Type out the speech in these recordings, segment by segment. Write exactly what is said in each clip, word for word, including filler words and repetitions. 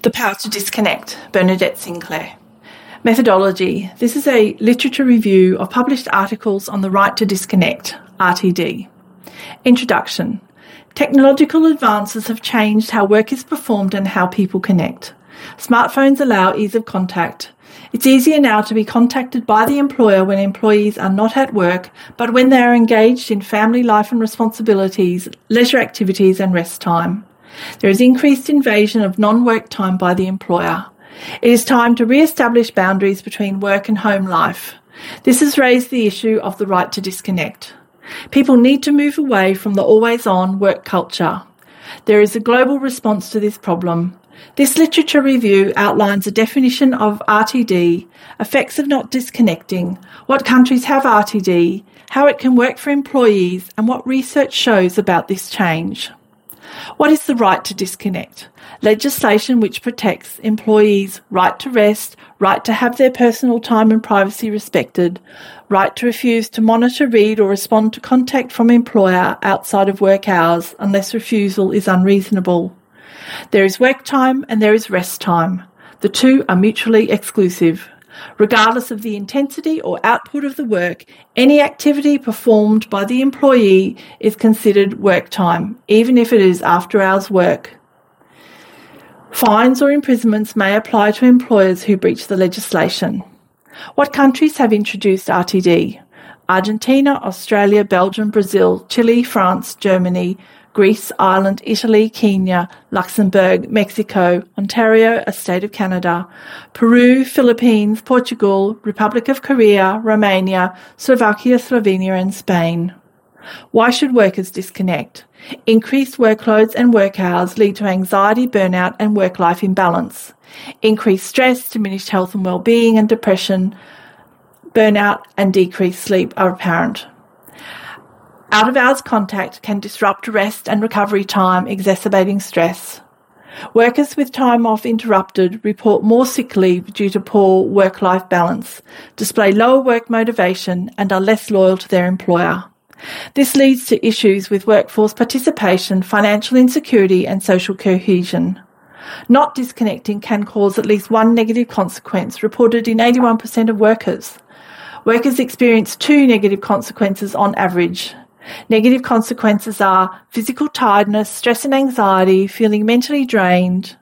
The Power to Disconnect, Bernadette Sinclair. Methodology. This is a literature review of published articles on the right to disconnect, R T D. Introduction. Technological advances have changed how work is performed and how people connect. Smartphones allow ease of contact. It's easier now to be contacted by the employer when employees are not at work, but when they are engaged in family life and responsibilities, leisure activities and rest time. There is increased invasion of non-work time by the employer. It is time to re-establish boundaries between work and home life. This has raised the issue of the right to disconnect. People need to move away from the always-on work culture. There is a global response to this problem. This literature review outlines a definition of R T D, effects of not disconnecting, what countries have R T D, how it can work for employees, and what research shows about this change. What is the right to disconnect? Legislation which protects employees' right to rest, right to have their personal time and privacy respected, right to refuse to monitor, read or respond to contact from employer outside of work hours unless refusal is unreasonable. There is work time and there is rest time. The two are mutually exclusive. Regardless of the intensity or output of the work, any activity performed by the employee is considered work time, even if it is after-hours work. Fines or imprisonments may apply to employers who breach the legislation. What countries have introduced R T D? Argentina, Australia, Belgium, Brazil, Chile, France, Germany, Greece, Ireland, Italy, Kenya, Luxembourg, Mexico, Ontario, a state of Canada, Peru, Philippines, Portugal, Republic of Korea, Romania, Slovakia, Slovenia and Spain. Why should workers disconnect? Increased workloads and work hours lead to anxiety, burnout and work-life imbalance. Increased stress, diminished health and well-being and depression, burnout and decreased sleep are apparent. Out-of-hours contact can disrupt rest and recovery time, exacerbating stress. Workers with time off interrupted report more sick leave due to poor work-life balance, display lower work motivation and are less loyal to their employer. This leads to issues with workforce participation, financial insecurity and social cohesion. Not disconnecting can cause at least one negative consequence, reported in eighty-one percent of workers. Workers experience two negative consequences on average. Negative consequences are physical tiredness, stress and anxiety, feeling mentally drained,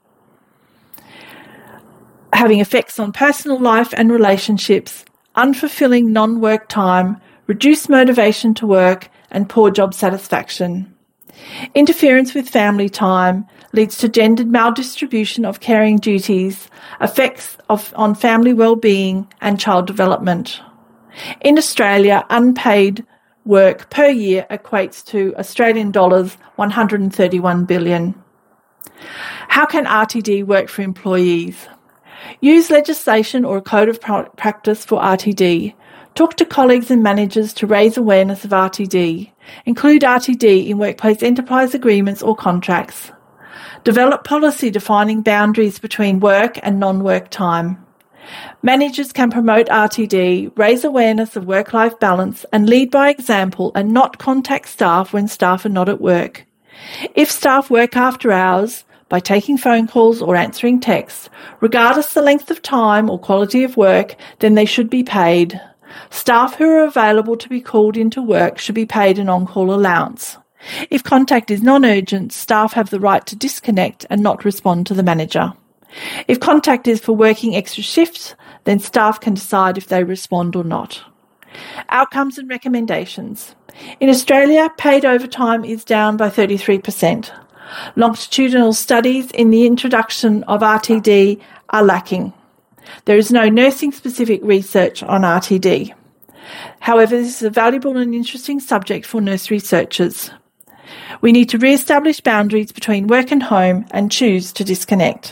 having effects on personal life and relationships, unfulfilling non-work time, reduced motivation to work, and poor job satisfaction. Interference with family time leads to gendered maldistribution of caring duties, effects of, on family well-being and child development. In Australia, unpaid work per year equates to Australian dollars one hundred thirty-one billion. How can R T D work for employees? Use legislation or a code of practice for R T D. Talk to colleagues and managers to raise awareness of R T D. Include R T D in workplace enterprise agreements or contracts. Develop policy defining boundaries between work and non-work time. Managers can promote R T D, raise awareness of work-life balance and lead by example and not contact staff when staff are not at work. If staff work after hours, by taking phone calls or answering texts, regardless the length of time or quality of work, then they should be paid. Staff who are available to be called into work should be paid an on-call allowance. If contact is non-urgent, staff have the right to disconnect and not respond to the manager. If contact is for working extra shifts, then staff can decide if they respond or not. Outcomes and recommendations. In Australia, paid overtime is down by thirty-three percent. Longitudinal studies in the introduction of R T D are lacking. There is no nursing-specific research on R T D. However, this is a valuable and interesting subject for nurse researchers. We need to re-establish boundaries between work and home and choose to disconnect.